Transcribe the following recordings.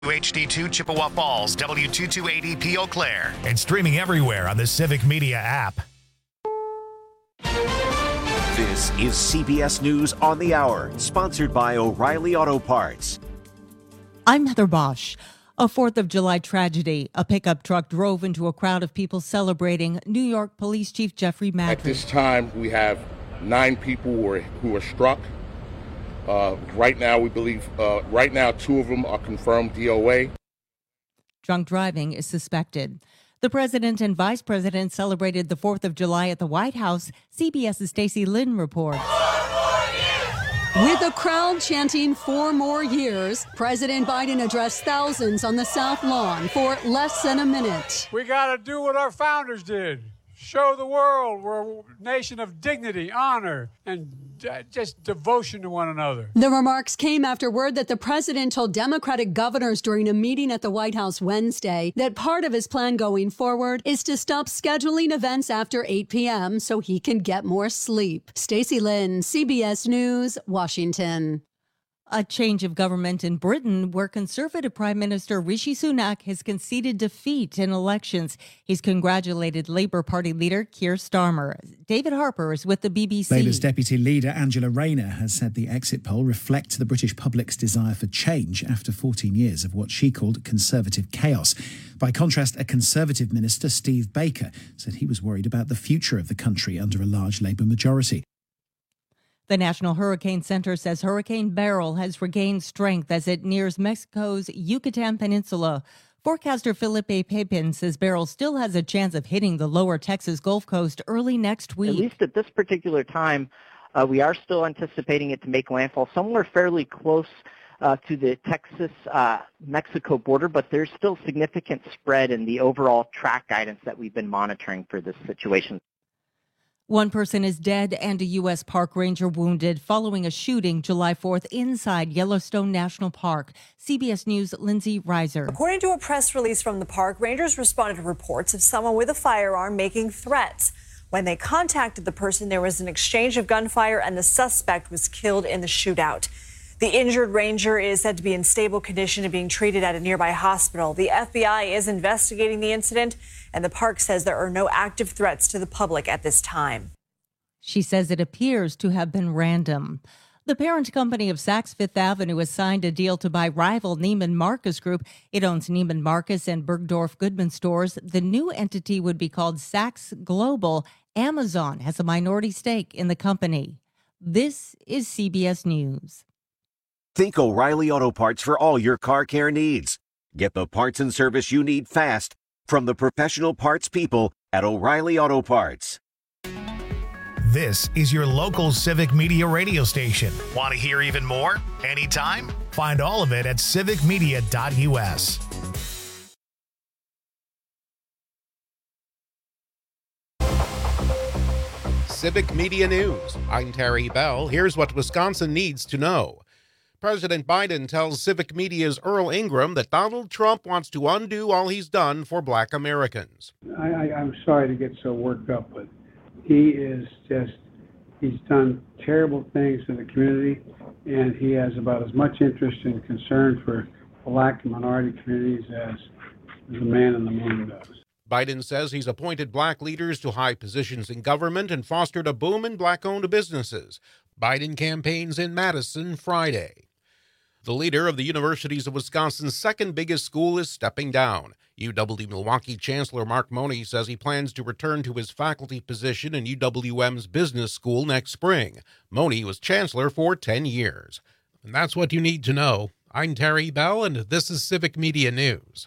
HD2 Chippewa Falls, W228EP Eau Claire. And streaming everywhere on the Civic Media app. This is CBS News on the Hour, sponsored by O'Reilly Auto Parts. I'm Heather Bosch. A 4th of July tragedy. A pickup truck drove into a crowd of people celebrating New York Police Chief Jeffrey Madrick. At this time, we have 9 people who were struck. Right now, we believe, 2 of them are confirmed DOA. Drunk driving is suspected. The president and vice president celebrated the 4th of July at the White House. CBS's Stacey Lynn reports. With a crowd chanting 4 more years, President Biden addressed thousands on the South Lawn for less than a minute. We got to do what our founders did. Show the world we're a nation of dignity, honor, and just devotion to one another. The remarks came after word that the president told Democratic governors during a meeting at the White House Wednesday that part of his plan going forward is to stop scheduling events after 8 p.m. so he can get more sleep. Stacey Lynn, CBS News, Washington. A change of government in Britain where Conservative Prime Minister Rishi Sunak has conceded defeat in elections. He's congratulated Labour Party leader Keir Starmer. David Harper is with the BBC. Labour's Deputy Leader Angela Rayner has said the exit poll reflects the British public's desire for change after 14 years of what she called Conservative chaos. By contrast, a Conservative minister, Steve Baker, said he was worried about the future of the country under a large Labour majority. The National Hurricane Center says Hurricane Beryl has regained strength as it nears Mexico's Yucatan Peninsula. Forecaster Felipe Pepin says Beryl still has a chance of hitting the lower Texas Gulf Coast early next week. At least at this particular time, we are still anticipating it to make landfall somewhere fairly close to the Texas-Mexico border, but there's still significant spread in the overall track guidance that we've been monitoring for this situation. 1 person is dead and a U.S. park ranger wounded following a shooting July 4th inside Yellowstone National Park. CBS News' Lindsay Reiser. According to a press release from the park, rangers responded to reports of someone with a firearm making threats. When they contacted the person, there was an exchange of gunfire and the suspect was killed in the shootout. The injured ranger is said to be in stable condition and being treated at a nearby hospital. The FBI is investigating the incident, and the park says there are no active threats to the public at this time. She says it appears to have been random. The parent company of Saks Fifth Avenue has signed a deal to buy rival Neiman Marcus Group. It owns Neiman Marcus and Bergdorf Goodman stores. The new entity would be called Saks Global. Amazon has a minority stake in the company. This is CBS News. Think O'Reilly Auto Parts for all your car care needs. Get the parts and service you need fast from the professional parts people at O'Reilly Auto Parts. This is your local Civic Media radio station. Want to hear even more? Anytime? Find all of it at civicmedia.us. Civic Media News. I'm Terry Bell. Here's what Wisconsin needs to know. President Biden tells Civic Media's Earl Ingram that Donald Trump wants to undo all he's done for Black Americans. I'm sorry to get so worked up, but he's done terrible things in the community, and he has about as much interest and concern for Black and minority communities as the man in the moon does. Biden says he's appointed Black leaders to high positions in government and fostered a boom in Black-owned businesses. Biden campaigns in Madison Friday. The leader of the Universities of Wisconsin's second biggest school is stepping down. UW-Milwaukee Chancellor Mark Money says he plans to return to his faculty position in UWM's business school next spring. Money was chancellor for 10 years. And that's what you need to know. I'm Terry Bell, and this is Civic Media News.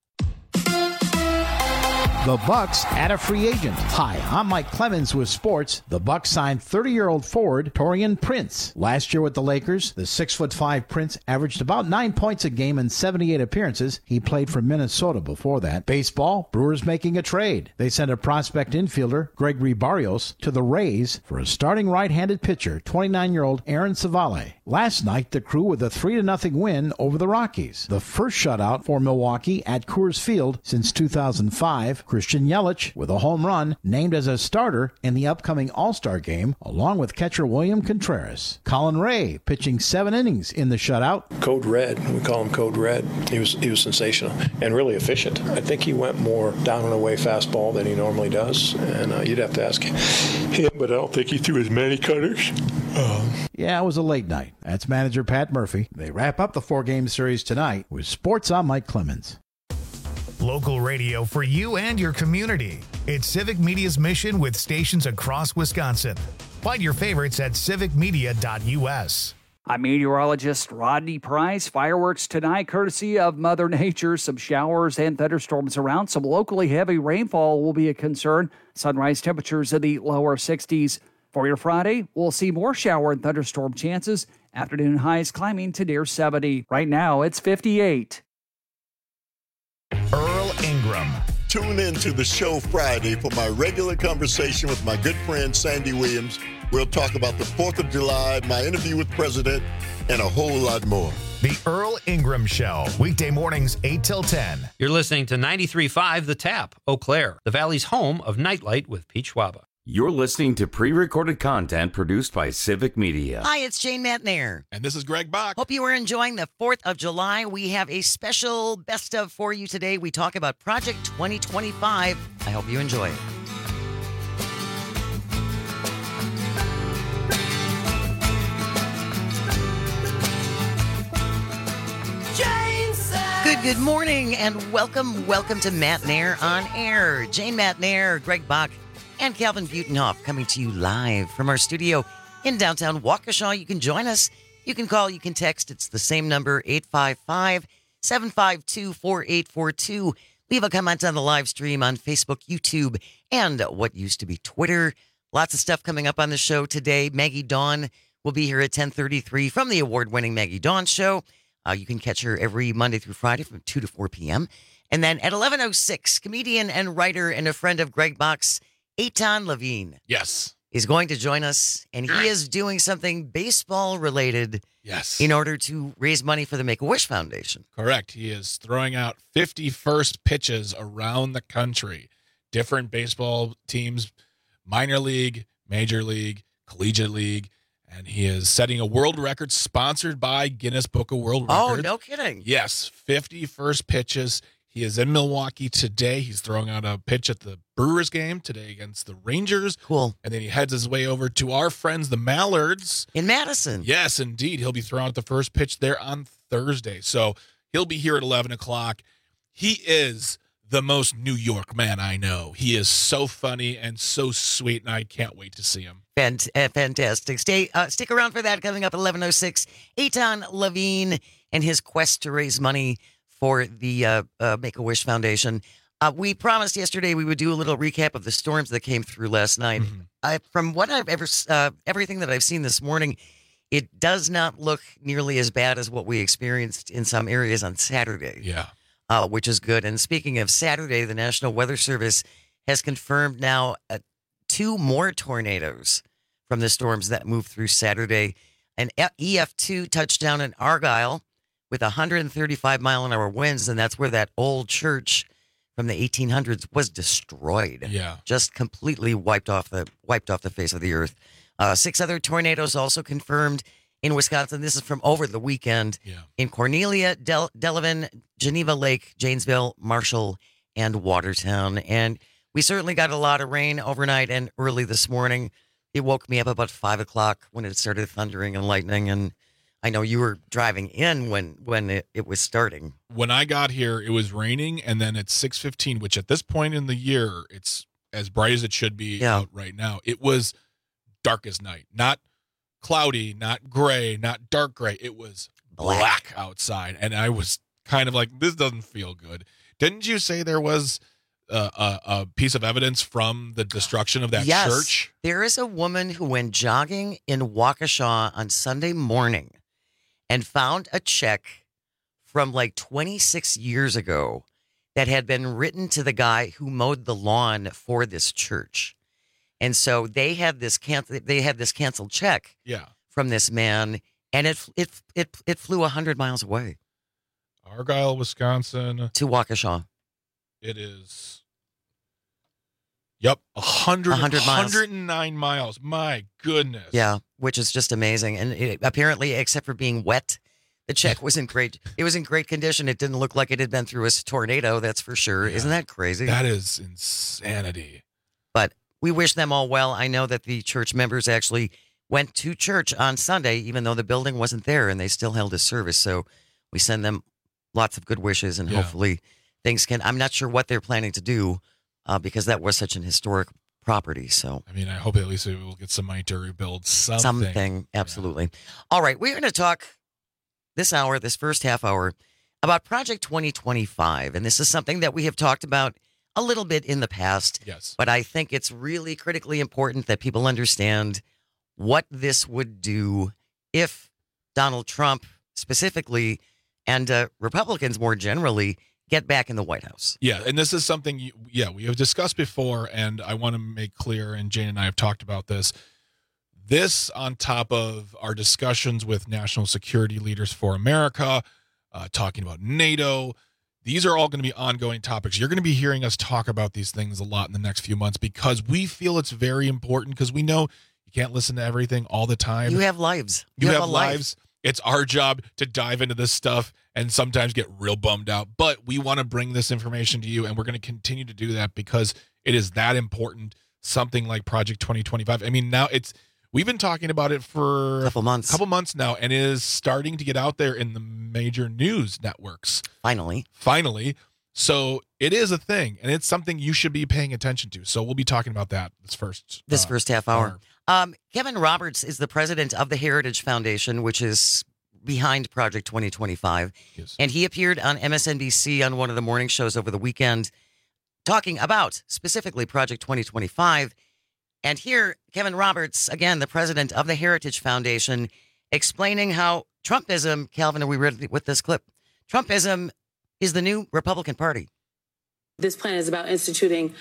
The Bucks add a free agent. Hi, I'm Mike Clemens with sports. The Bucks signed 30-year-old forward Taurean Prince. Last year with the Lakers, the 6'5" Prince averaged about 9 points a game in 78 appearances. He played for Minnesota before that. Baseball, Brewers making a trade. They sent a prospect infielder, Gregory Barrios, to the Rays for a starting right-handed pitcher, 29-year-old Aaron Savale. Last night, the Crew with a 3-0 win over the Rockies. The first shutout for Milwaukee at Coors Field since 2005. Christian Yelich, with a home run, named as a starter in the upcoming All-Star game, along with catcher William Contreras. Colin Ray pitching 7 innings in the shutout. Code Red, we call him Code Red. He was sensational and really efficient. I think he went more down and away fastball than he normally does, and you'd have to ask him, but I don't think he threw as many cutters. Yeah, it was a late night. That's manager Pat Murphy. They wrap up the 4-game series tonight with sports. I'm Mike Clemens. Local radio for you and your community. It's Civic Media's mission with stations across Wisconsin. Find your favorites at civicmedia.us. I'm meteorologist Rodney Price. Fireworks tonight, courtesy of Mother Nature. Some showers and thunderstorms around. Some locally heavy rainfall will be a concern. Sunrise temperatures in the lower 60s. For your Friday, we'll see more shower and thunderstorm chances. Afternoon highs climbing to near 70. Right now, it's 58. Earl Ingram. Tune in to the show Friday for my regular conversation with my good friend Sandy Williams. We'll talk about the 4th of July, my interview with President, and a whole lot more. The Earl Ingram Show, weekday mornings 8 till 10. You're listening to 93.5 The Tap, Eau Claire, the Valley's home of Nightlight with Pete Schwaba. You're listening to pre-recorded content produced by Civic Media. Hi, it's Jane Matnair. And this is Greg Bach. Hope you are enjoying the 4th of July. We have a special best of for you today. We talk about Project 2025. I hope you enjoy it. Good morning and welcome to Matnair on Air. Jane Matnair, Greg Bach, and Calvin Butenhoff coming to you live from our studio in downtown Waukesha. You can join us. You can call, you can text. It's the same number, 855-752-4842. Leave a comment on the live stream on Facebook, YouTube, and what used to be Twitter. Lots of stuff coming up on the show today. Maggie Dawn will be here at 10:33 from the award-winning Maggie Dawn Show. You can catch her every Monday through Friday from 2 to 4 p.m. And then at 11:06, comedian and writer and a friend of Greg Bach's, Eitan Levine. Yes. Is going to join us, and he is doing something baseball-related. Yes. In order to raise money for the Make-A-Wish Foundation. Correct. He is throwing out 50 first pitches around the country. Different baseball teams, minor league, major league, collegiate league. And he is setting a world record sponsored by Guinness Book of World Records. Oh, no kidding. Yes, 50 first pitches. He is in Milwaukee today. He's throwing out a pitch at the Brewers game today against the Rangers. Cool. And then he heads his way over to our friends, the Mallards. In Madison. Yes, indeed. He'll be throwing out the first pitch there on Thursday. So he'll be here at 11 o'clock. He is the most New York man I know. He is so funny and so sweet, and I can't wait to see him. Fantastic. Stick around for that. Coming up at 11:06, Eitan Levine and his quest to raise money for the Make-A-Wish Foundation. We promised yesterday we would do a little recap of the storms that came through last night. Mm-hmm. From what I've everything that I've seen this morning, it does not look nearly as bad as what we experienced in some areas on Saturday. Yeah. Which is good. And speaking of Saturday, the National Weather Service has confirmed now 2 more tornadoes from the storms that moved through Saturday. An EF2 touchdown in Argyle with 135-mile-an-hour winds, and that's where that old church from the 1800s was destroyed. Yeah, just completely wiped off the face of the earth. 6 other tornadoes also confirmed in Wisconsin. This is from over the weekend. Yeah. In Cornelia, Delavan, Geneva Lake, Janesville, Marshall, and Watertown. And we certainly got a lot of rain overnight and early this morning. It woke me up about 5 o'clock when it started thundering and lightning. And I know you were driving in when it was starting. When I got here, it was raining, and then at 6:15, which at this point in the year, it's as bright as it should be out right now. It was dark as night. Not cloudy, not gray, not dark gray. It was black outside, and I was kind of like, this doesn't feel good. Didn't you say there was a piece of evidence from the destruction of that church? There is a woman who went jogging in Waukesha on Sunday morning and found a check from like 26 years ago that had been written to the guy who mowed the lawn for this church. And so they had this canceled check from this man, and it flew 100 miles away. Argyle, Wisconsin. To Waukesha. It is Yep, 100 miles. 109 miles. My goodness. Yeah, which is just amazing. And apparently, except for being wet, the check was in great. It was in great condition. It didn't look like it had been through a tornado. That's for sure. Yeah. Isn't that crazy? That is insanity. But we wish them all well. I know that the church members actually went to church on Sunday, even though the building wasn't there, and they still held a service. So we send them lots of good wishes, and hopefully things can. I'm not sure what they're planning to do because that was such an historic property. So I mean, I hope at least we will get some money to rebuild something. Something, absolutely. Yeah. All right, we're going to talk this first half hour, about Project 2025. And this is something that we have talked about a little bit in the past. Yes. But I think it's really critically important that people understand what this would do if Donald Trump specifically and Republicans more generally get back in the White House. Yeah, and this is something, we have discussed before, and I want to make clear, and Jane and I have talked about this. This, on top of our discussions with national security leaders for America, talking about NATO, these are all going to be ongoing topics. You're going to be hearing us talk about these things a lot in the next few months because we feel it's very important because we know you can't listen to everything all the time. You have lives. You have lives. It's our job to dive into this stuff and sometimes get real bummed out. But we want to bring this information to you, and we're going to continue to do that because it is that important, something like Project 2025. I mean, now we've been talking about it for a couple months now, and it is starting to get out there in the major news networks. Finally. So it is a thing, and it's something you should be paying attention to. So we'll be talking about that this first half hour. Kevin Roberts is the president of the Heritage Foundation, which is behind Project 2025. Yes. And he appeared on MSNBC on one of the morning shows over the weekend talking about specifically Project 2025. And here, Kevin Roberts, again, the president of the Heritage Foundation, explaining how Trumpism, Calvin, are we ready with this clip? Trumpism is the new Republican Party. This plan is about institutionalizing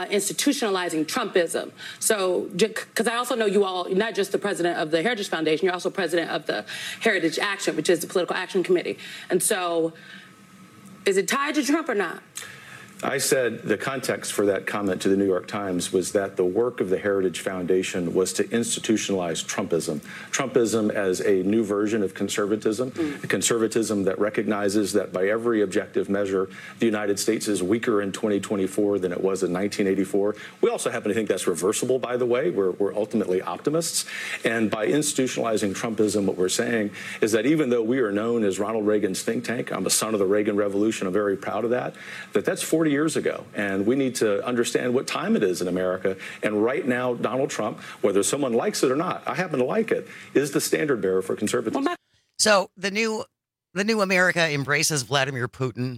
Trumpism. So, because I also know you all, not just the president of the Heritage Foundation, you're also president of the Heritage Action, which is the political action committee. And so, is it tied to Trump or not? I said the context for that comment to the New York Times was that the work of the Heritage Foundation was to institutionalize Trumpism. Trumpism as a new version of conservatism, a conservatism that recognizes that by every objective measure, the United States is weaker in 2024 than it was in 1984. We also happen to think that's reversible, by the way. We're ultimately optimists. And by institutionalizing Trumpism, what we're saying is that even though we are known as Ronald Reagan's think tank, I'm a son of the Reagan Revolution, I'm very proud of that, that's 40 years ago, and we need to understand what time it is in America. And right now, Donald Trump, whether someone likes it or not, I happen to like it, is the standard bearer for conservatism. So the new America embraces Vladimir Putin,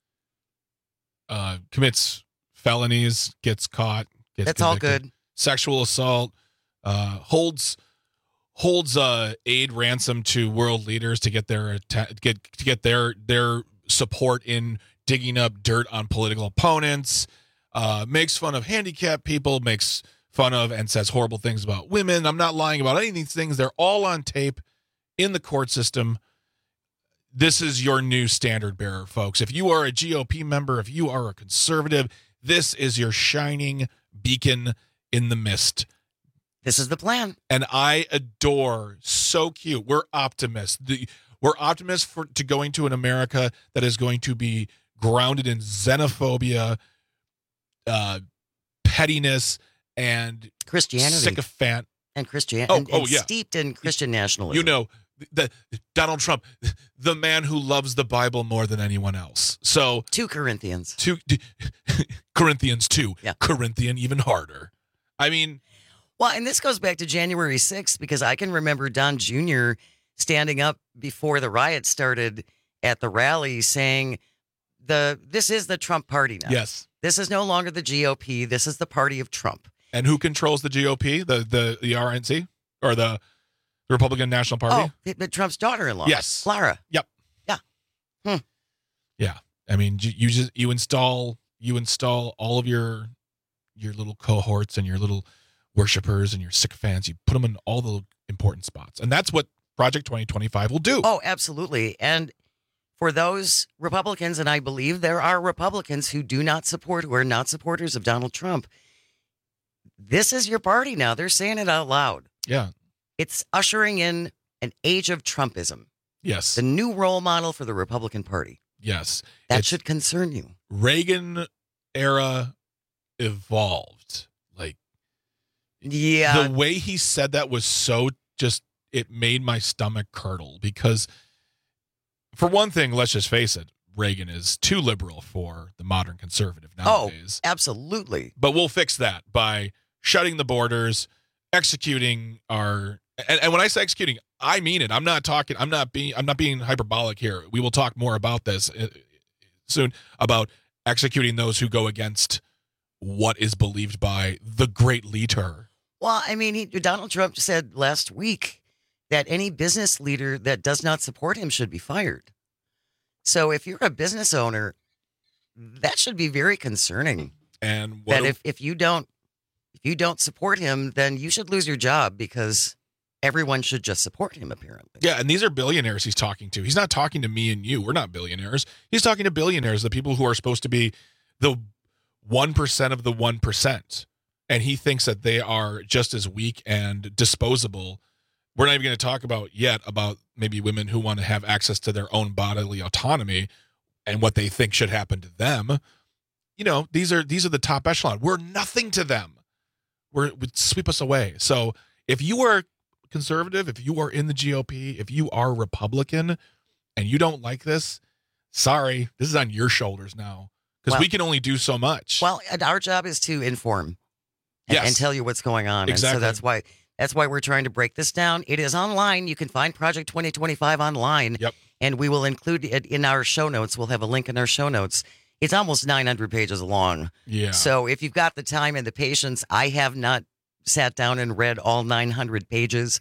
commits felonies, gets caught, gets that's convicted. all good. Sexual assault, holds aid ransom to world leaders to get their their support in digging up dirt on political opponents, makes fun of handicapped people, makes fun of and says horrible things about women. I'm not lying about any of these things. They're all on tape in the court system. This is your new standard bearer, folks. If you are a GOP member, if you are a conservative, this is your shining beacon in the mist. This is the plan. And I adore, so cute. We're optimists. We're optimists to going to an America that is going to be grounded in xenophobia, pettiness, and Christianity, sycophant, and Christianity, and steeped in Christian nationalism. You know, the Donald Trump, the man who loves the Bible more than anyone else. So 2 Corinthians, Corinthians 2, Corinthian even harder. I mean, well, and this goes back to January 6th because I can remember Don Jr. standing up before the riot started at the rally saying, this is the Trump party now. Yes. This is no longer the GOP. This is the party of Trump. And who controls the GOP? The RNC? Or the Republican National Party? Oh, Trump's daughter-in-law. Yes. Lara. Yep. Yeah. Yeah. I mean, you install all of your little cohorts and your little worshipers and your sycophants. You put them in all the important spots. And that's what Project 2025 will do. Oh, absolutely. And for those Republicans, and I believe there are Republicans who are not supporters of Donald Trump, this is your party now. They're saying it out loud. Yeah. It's ushering in an age of Trumpism. Yes. The new role model for the Republican Party. Yes. That should concern you. Reagan era evolved. Like, yeah. The way he said that was so just, it made my stomach curdle because, for one thing, let's just face it, Reagan is too liberal for the modern conservative nowadays. Oh, absolutely. But we'll fix that by shutting the borders, executing our, and when I say executing, I mean it. I'm not being hyperbolic here. We will talk more about this soon, about executing those who go against what is believed by the great leader. Well, I mean, Donald Trump said last week that any business leader that does not support him should be fired. So if you're a business owner, that should be very concerning. And that if you don't support him, then you should lose your job because everyone should just support him, apparently. Yeah, and these are billionaires he's talking to. He's not talking to me and you. We're not billionaires. He's talking to billionaires, the people who are supposed to be the 1% of the 1%. And he thinks that they are just as weak and disposable. We're not even going to talk about maybe women who want to have access to their own bodily autonomy and what they think should happen to them. You know, these are the top echelon. We're nothing to them. Would sweep us away. So if you are conservative, if you are in the GOP, if you are Republican and you don't like this, sorry, this is on your shoulders now because we can only do so much. Well, our job is to inform and tell you what's going on. Exactly. And so that's why we're trying to break this down. It is online. You can find Project 2025 online. Yep. And we will include it in our show notes. We'll have a link in our show notes. It's almost 900 pages long. Yeah. So if you've got the time and the patience, I have not sat down and read all 900 pages,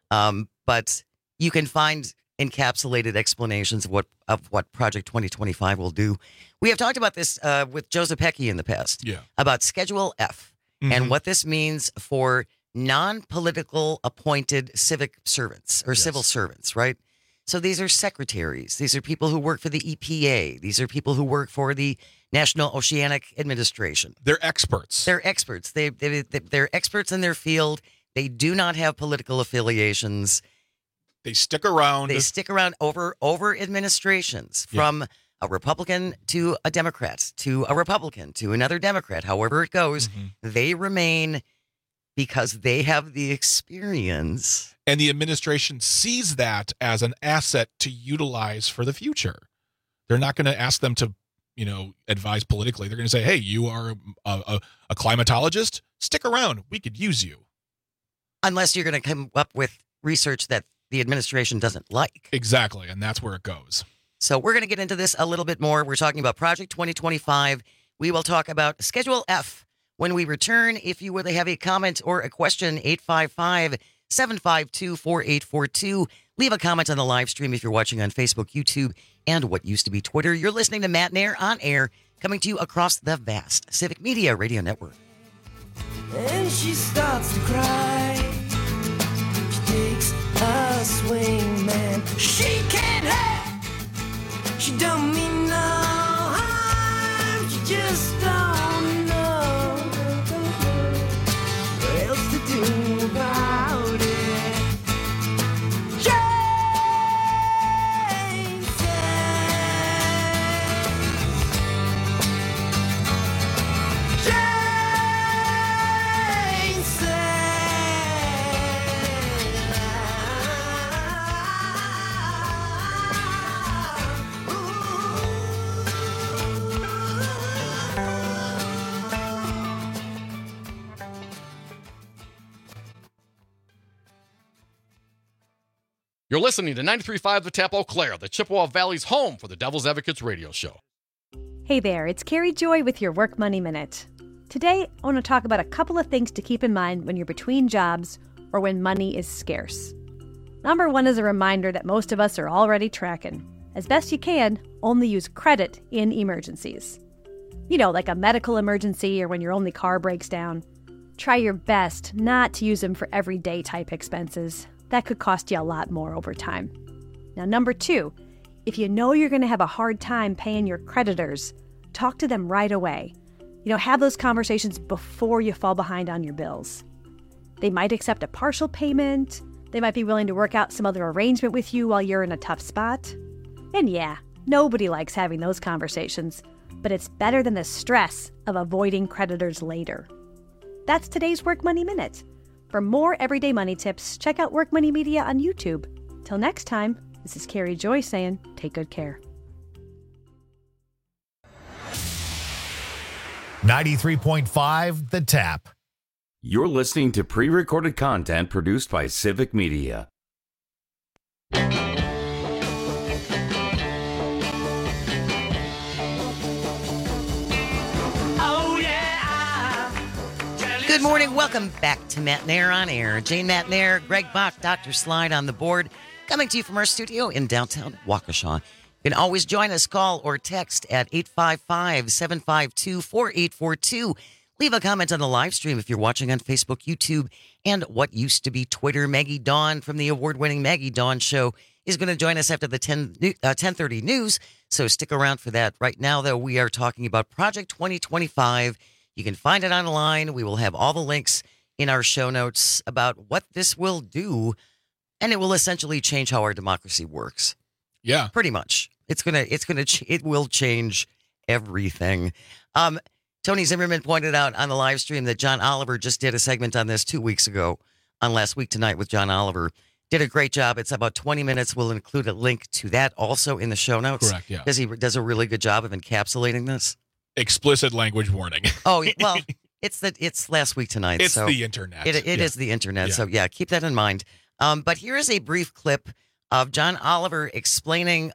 but you can find encapsulated explanations of what Project 2025 will do. We have talked about this with Joe Zepecki in the past. Yeah. About Schedule F and what this means for non-political appointed civic servants or civil servants, right? So these are secretaries. These are people who work for the EPA. These are people who work for the National Oceanic Administration. They're experts. They're experts. They're experts in their field. They do not have political affiliations. They stick around. They stick around over administrations from a Republican to a Democrat to a Republican to another Democrat. However it goes, they remain because they have the experience. And the administration sees that as an asset to utilize for the future. They're not going to ask them to, advise politically. They're going to say, hey, you are a climatologist? Stick around. We could use you. Unless you're going to come up with research that the administration doesn't like. Exactly. And that's where it goes. So we're going to get into this a little bit more. We're talking about Project 2025. We will talk about Schedule F when we return. If you would have a comment or a question, 855-752-4842. Leave a comment on the live stream if you're watching on Facebook, YouTube, and what used to be Twitter. You're listening to Matt Nair on air, coming to you across the vast Civic Media Radio Network. And she starts to cry. She takes a swing, man. She can't help. She don't mean no harm. She just don't know what else to do about it. Jane You're listening to 93.5 The Tap Eau Claire, the Chippewa Valley's home for the Devil's Advocates radio show. Hey there, it's Carrie Joy with your Work Money Minute. Today, I want to talk about a couple of things to keep in mind when you're between jobs or when money is scarce. Number one is a reminder that most of us are already tracking. As best you can, only use credit in emergencies. Like a medical emergency or when your only car breaks down. Try your best not to use them for everyday type expenses. That could cost you a lot more over time. Now, number two, if you know you're going to have a hard time paying your creditors, talk to them right away. Have those conversations before you fall behind on your bills. They might accept a partial payment. They might be willing to work out some other arrangement with you while you're in a tough spot. And yeah, nobody likes having those conversations, but it's better than the stress of avoiding creditors later. That's today's Work Money Minute. For more everyday money tips, check out Work Money Media on YouTube. Till next time, this is Carrie Joy saying, take good care. 93.5 The Tap. You're listening to pre-recorded content produced by Civic Media. Good morning. Welcome back to Matt Nair on Air. Jane Matt Nair, Greg Bach, Dr. Slide on the board, coming to you from our studio in downtown Waukesha. You can always join us, call or text at 855-752-4842. Leave a comment on the live stream if you're watching on Facebook, YouTube, and what used to be Twitter. Maggie Dawn from the award-winning Maggie Dawn Show is going to join us after the 10:30 news, so stick around for that. Right now, though, we are talking about Project 2025. You can find it online. We will have all the links in our show notes about what this will do, and it will essentially change how our democracy works. Yeah, pretty much. It will change everything. Tony Zimmerman pointed out on the live stream that John Oliver just did a segment on this 2 weeks ago on Last Week Tonight with John Oliver. Did a great job. It's about 20 minutes. We'll include a link to that also in the show notes. Correct, yeah. Because he does a really good job of encapsulating this. Explicit language warning. Oh, well, it's Last Week Tonight. It's so the internet. It is the internet. Yeah. So, yeah, keep that in mind. But here is a brief clip of John Oliver explaining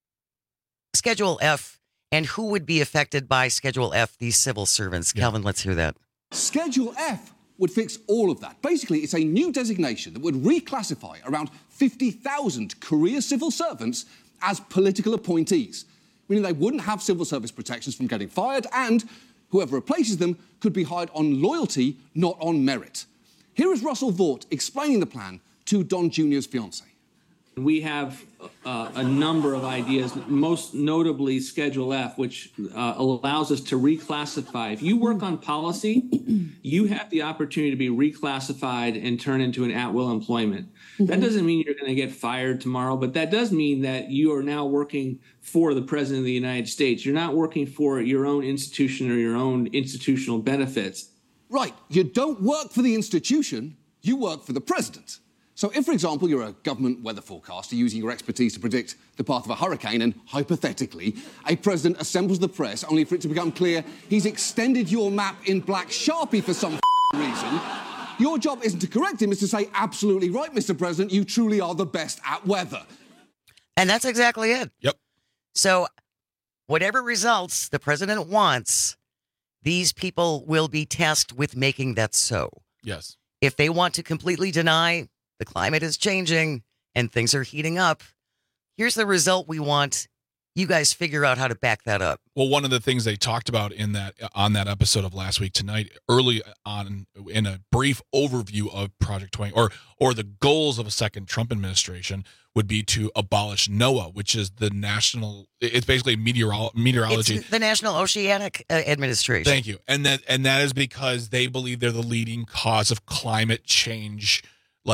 Schedule F and who would be affected by Schedule F, these civil servants. Yeah. Calvin, let's hear that. Schedule F would fix all of that. Basically, it's a new designation that would reclassify around 50,000 career civil servants as political appointees, meaning they wouldn't have civil service protections from getting fired, and whoever replaces them could be hired on loyalty, not on merit. Here is Russell Vought explaining the plan to Don Jr.'s fiancée. We have a number of ideas, most notably Schedule F, which allows us to reclassify. If you work on policy, you have the opportunity to be reclassified and turn into an at-will employment. That doesn't mean you're going to get fired tomorrow, but that does mean that you are now working for the President of the United States. You're not working for your own institution or your own institutional benefits. Right. You don't work for the institution, you work for the President. So if, for example, you're a government weather forecaster using your expertise to predict the path of a hurricane and, hypothetically, a president assembles the press only for it to become clear he's extended your map in black Sharpie for some reason, your job isn't to correct him, it's to say, absolutely right, Mr. President, you truly are the best at weather. And that's exactly it. Yep. So whatever results the president wants, these people will be tasked with making that so. Yes. If they want to completely deny the climate is changing and things are heating up, here's the result we want. You guys figure out how to back that up. Well, one of the things they talked about on that episode of Last Week Tonight, early on in a brief overview of Project 20 or the goals of a second Trump administration would be to abolish NOAA, which is the national. It's basically meteorology. It's the National Oceanic Administration. Thank you, and that is because they believe they're the leading cause of climate change,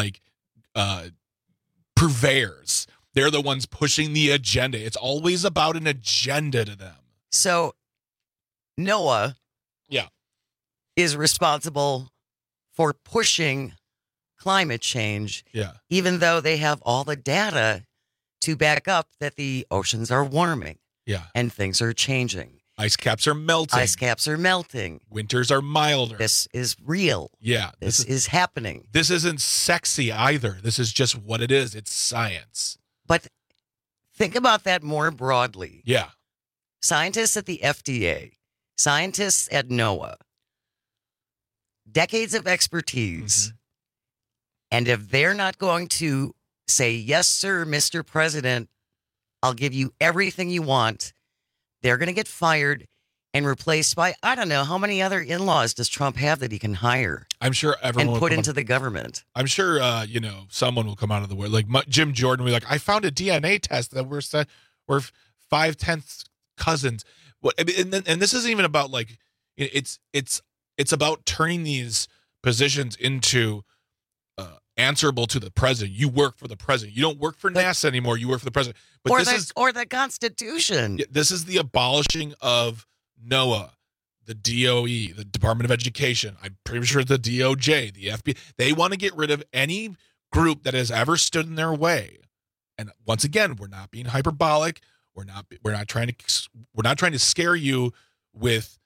purveyors. They're the ones pushing the agenda. It's always about an agenda to them. So NOAA is responsible for pushing climate change, even though they have all the data to back up that the oceans are warming and things are changing. Ice caps are melting. Winters are milder. This is real. Yeah. This is happening. This isn't sexy either. This is just what it is. It's science. But think about that more broadly. Yeah. Scientists at the FDA, scientists at NOAA, decades of expertise. And if they're not going to say, yes, sir, Mr. President, I'll give you everything you want, they're going to get fired and replaced by, I don't know, how many other in-laws does Trump have that he can hire? I'm sure everyone and put into the government. I'm sure, someone will come out of the wood. Like Jim Jordan will be like, I found a DNA test that we're 5/10 cousins. And this isn't even about It's about turning these positions into answerable to the president. You work for the president. You don't work for NASA anymore. You work for the president. But or the Constitution. This is the abolishing of NOAA, the DOE, the Department of Education. I'm pretty sure the DOJ, the FBI. They want to get rid of any group that has ever stood in their way. And once again, we're not being hyperbolic. We're not trying to scare you with,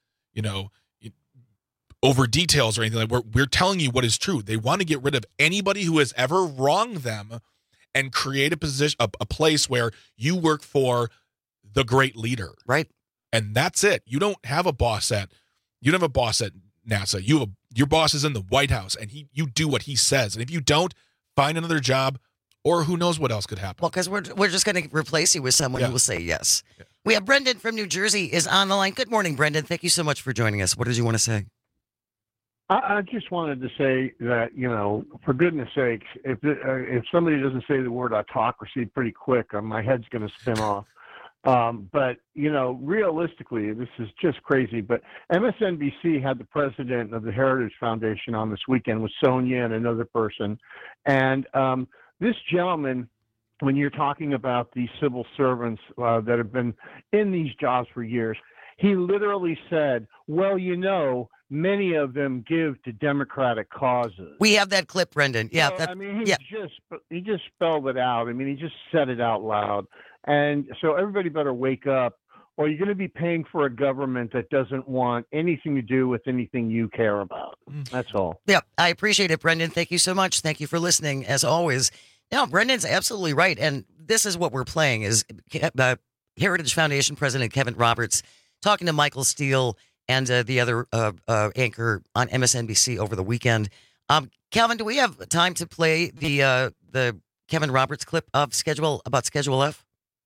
over details or anything like that. We're telling you what is true. They want to get rid of anybody who has ever wronged them and create a place where you work for the great leader. Right. And that's it. You don't have a boss at NASA. Your boss is in the White House, and you do what he says. And if you don't, find another job, or who knows what else could happen. Well, because we're just going to replace you with someone who will say yes. Yeah. We have Brendan from New Jersey is on the line. Good morning, Brendan. Thank you so much for joining us. What did you want to say? I just wanted to say that, for goodness sakes, if somebody doesn't say the word autocracy pretty quick, my head's going to spin off. But, realistically, this is just crazy. But MSNBC had the president of the Heritage Foundation on this weekend with Sonia and another person. And this gentleman, when you're talking about the civil servants that have been in these jobs for years, he literally said, well, many of them give to Democratic causes. We have that clip, Brendan. Yeah. So, he just spelled it out. He just said it out loud. And so everybody better wake up, or you're going to be paying for a government that doesn't want anything to do with anything you care about. That's all. Yeah, I appreciate it, Brendan. Thank you so much. Thank you for listening, as always. No, Brendan's absolutely right. And this is what we're playing is Heritage Foundation President Kevin Roberts talking to Michael Steele and the other anchor on MSNBC over the weekend. Calvin, do we have time to play the Kevin Roberts clip of Schedule F?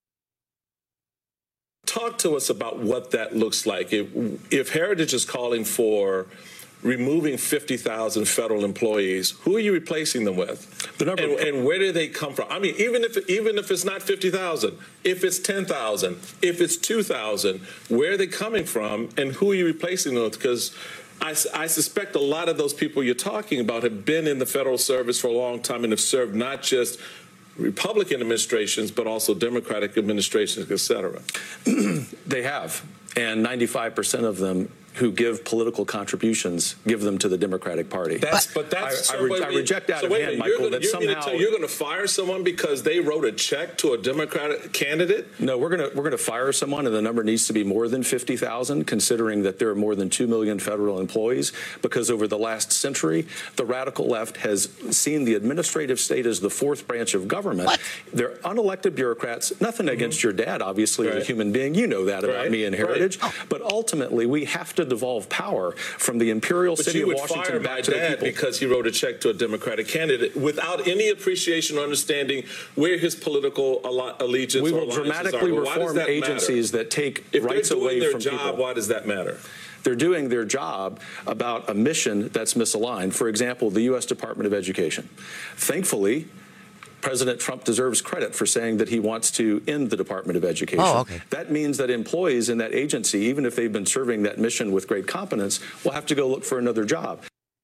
Talk to us about what that looks like. If Heritage is calling for removing 50,000 federal employees, who are you replacing them with? And where do they come from? Even if it's not 50,000, if it's 10,000, if it's 2,000, where are they coming from, and who are you replacing them with? Because I suspect a lot of those people you're talking about have been in the federal service for a long time and have served not just Republican administrations, but also Democratic administrations, et cetera. They have. And 95% of them who give political contributions give them to the Democratic Party. I reject that again, Michael. You're going to fire someone because they wrote a check to a Democratic candidate? No, we're going to fire someone, and the number needs to be more than 50,000, considering that there are more than 2 million federal employees. Because over the last century, the radical left has seen the administrative state as the fourth branch of government. They're unelected bureaucrats. Nothing against your dad, obviously, as a human being. You know that about me and Heritage. But ultimately, we have to devolve power from the imperial city of Washington back to the people. Because he wrote a check to a Democratic candidate without any appreciation or understanding where his political allegiance. We will dramatically reform agencies that take rights away from people. Why does that matter? They're doing their job about a mission that's misaligned. For example, the U.S. Department of Education. Thankfully, President Trump deserves credit for saying that he wants to end the Department of Education. Oh, okay. That means that employees in that agency, even if they've been serving that mission with great competence, will have to go look for another job.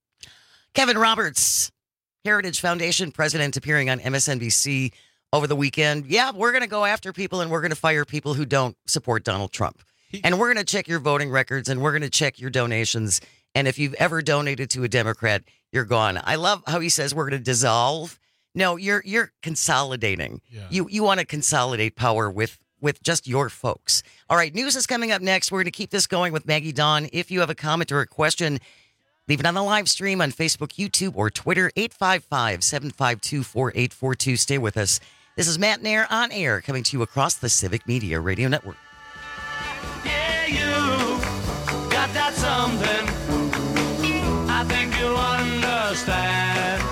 Kevin Roberts, Heritage Foundation president, appearing on MSNBC over the weekend. Yeah, we're going to go after people, and we're going to fire people who don't support Donald Trump. And we're going to check your voting records, and we're going to check your donations. And if you've ever donated to a Democrat, you're gone. I love how he says we're going to dissolve. No, you're consolidating. Yeah. You want to consolidate power with just your folks. All right, news is coming up next. We're going to keep this going with Maggie Dawn. If you have a comment or a question, leave it on the live stream on Facebook, YouTube, or Twitter, 855-752-4842. Stay with us. This is Matt Nair on air, coming to you across the Civic Media Radio Network. Yeah, you got that something I think you'll understand.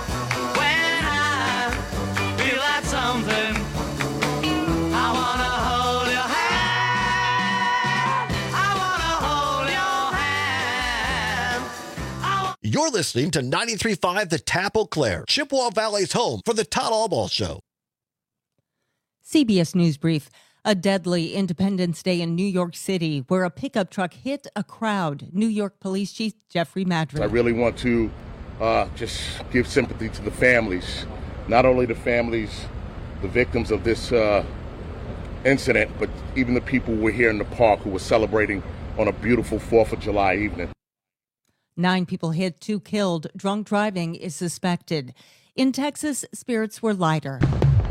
You're listening to 93.5 The Tap Eau Claire, Chippewa Valley's home for the Todd Albaugh Show. CBS News Brief. A deadly Independence Day in New York City where a pickup truck hit a crowd. New York Police Chief Jeffrey Madrid. I really want to just give sympathy to the families, not only the families, the victims of this incident, but even the people who were here in the park who were celebrating on a beautiful 4th of July evening. 9 people hit, 2 killed. Drunk driving is suspected. In Texas, spirits were lighter.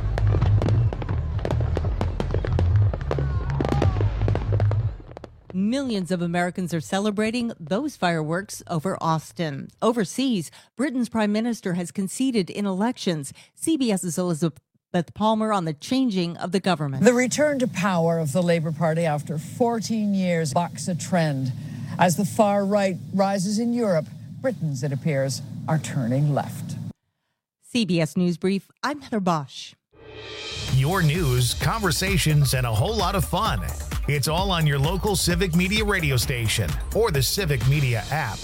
Millions of Americans are celebrating those fireworks over Austin. Overseas, Britain's prime minister has conceded in elections. CBS's Elizabeth Palmer on the changing of the government. The return to power of the Labour Party after 14 years bucks a trend. As the far right rises in Europe, Britons, it appears, are turning left. CBS News Brief, I'm Heather Bosch. Your news, conversations, and a whole lot of fun. It's all on your local Civic Media radio station or the Civic Media app.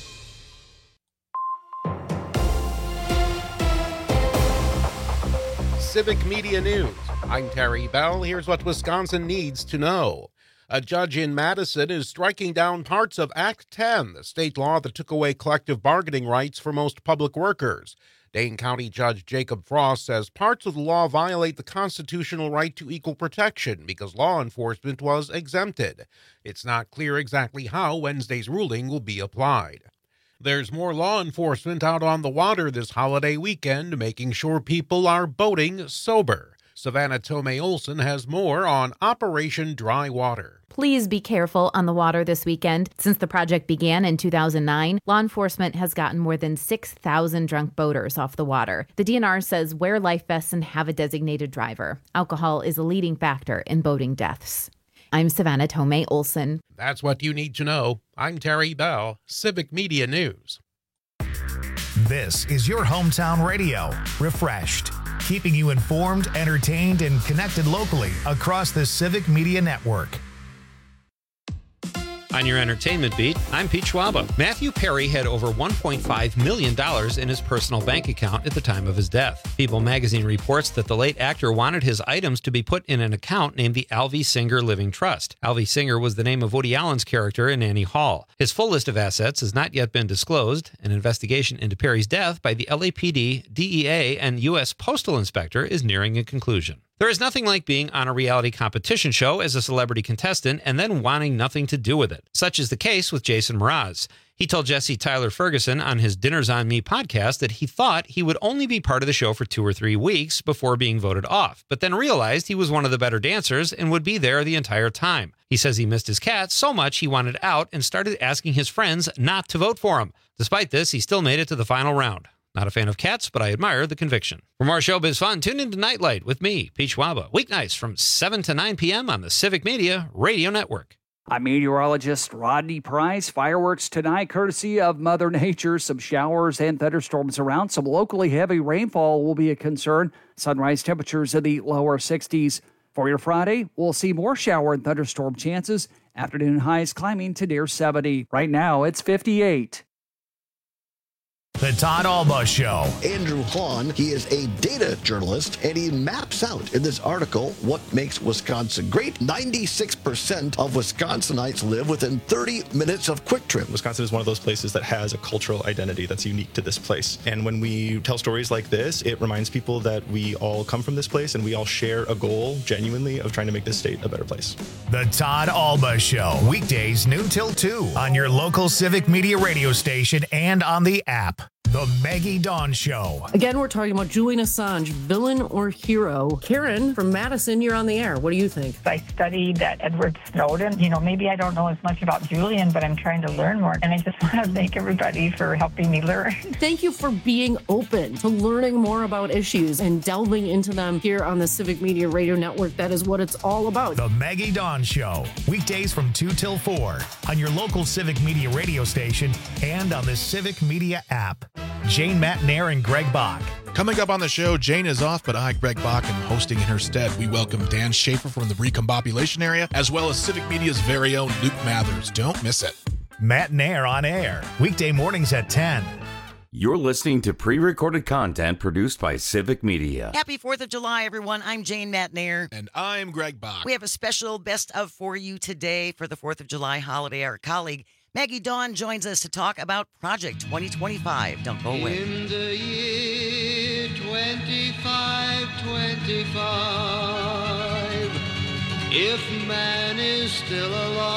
Civic Media News. I'm Terry Bell. Here's what Wisconsin needs to know. A judge in Madison is striking down parts of Act 10, the state law that took away collective bargaining rights for most public workers. Dane County Judge Jacob Frost says parts of the law violate the constitutional right to equal protection because law enforcement was exempted. It's not clear exactly how Wednesday's ruling will be applied. There's more law enforcement out on the water this holiday weekend, making sure people are boating sober. Savannah Tomei Olson has more on Operation Dry Water. Please be careful on the water this weekend. Since the project began in 2009, law enforcement has gotten more than 6,000 drunk boaters off the water. The DNR says wear life vests and have a designated driver. Alcohol is a leading factor in boating deaths. I'm Savannah Tomei Olson. That's what you need to know. I'm Terry Bell, Civic Media News. This is your hometown radio, Refreshed, keeping you informed, entertained, and connected locally across the Civic Media Network. On your entertainment beat, I'm Pete Schwaba. Matthew Perry had over $1.5 million in his personal bank account at the time of his death. People magazine reports that the late actor wanted his items to be put in an account named the Alvy Singer Living Trust. Alvy Singer was the name of Woody Allen's character in Annie Hall. His full list of assets has not yet been disclosed. An investigation into Perry's death by the LAPD, DEA, and U.S. Postal Inspector is nearing a conclusion. There is nothing like being on a reality competition show as a celebrity contestant and then wanting nothing to do with it. Such is the case with Jason Mraz. He told Jesse Tyler Ferguson on his Dinners on Me podcast that he thought he would only be part of the show for 2 or 3 weeks before being voted off, but then realized he was one of the better dancers and would be there the entire time. He says he missed his cat so much he wanted out and started asking his friends not to vote for him. Despite this, he still made it to the final round. Not a fan of cats, but I admire the conviction. For more showbiz fun, tune into Nightlight with me, Pete Schwaba, weeknights from 7 to 9 p.m. on the Civic Media Radio Network. I'm meteorologist Rodney Price. Fireworks tonight, courtesy of Mother Nature. Some showers and thunderstorms around. Some locally heavy rainfall will be a concern. Sunrise temperatures in the lower 60s. For your Friday, we'll see more shower and thunderstorm chances. Afternoon highs climbing to near 70. Right now, it's 58. The Todd Alba Show. Andrew Hahn, he is a data journalist, and he maps out in this article what makes Wisconsin great. 96% of Wisconsinites live within 30 minutes of Quick Trip. Wisconsin is one of those places that has a cultural identity that's unique to this place. And when we tell stories like this, it reminds people that we all come from this place and we all share a goal, genuinely, of trying to make this state a better place. The Todd Alba Show. Weekdays, noon till 2 on your local Civic Media radio station and on the app. The Maggie Dawn Show. Again, we're talking about Julian Assange, villain or hero. Karen from Madison, you're on the air. What do you think? I studied Edward Snowden. Maybe I don't know as much about Julian, but I'm trying to learn more. And I just want to thank everybody for helping me learn. Thank you for being open to learning more about issues and delving into them here on the Civic Media Radio Network. That is what it's all about. The Maggie Dawn Show. Weekdays from 2 till 4 on your local Civic Media radio station and on the Civic Media app. Jane Matnair and Greg Bach. Coming up on the show, Jane is off, but I, Greg Bach, am hosting in her stead. We welcome Dan Schaefer from the Recombobulation area, as well as Civic Media's very own Luke Mathers. Don't miss it. Matnair on air, weekday mornings at 10. You're listening to pre-recorded content produced by Civic Media. Happy 4th of July, everyone. I'm Jane Matnair. And I'm Greg Bach. We have a special best of for you today for the 4th of July holiday. Our colleague Maggie Dawn joins us to talk about Project 2025. Don't go away. In the year 2525, if man is still